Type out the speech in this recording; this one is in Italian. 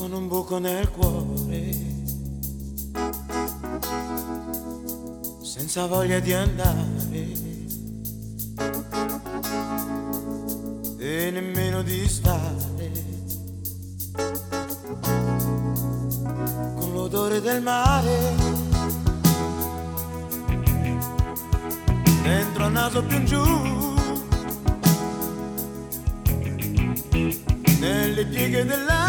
con un buco nel cuore, senza voglia di andare e nemmeno di stare, con l'odore del mare dentro al naso più in giù, nelle pieghe della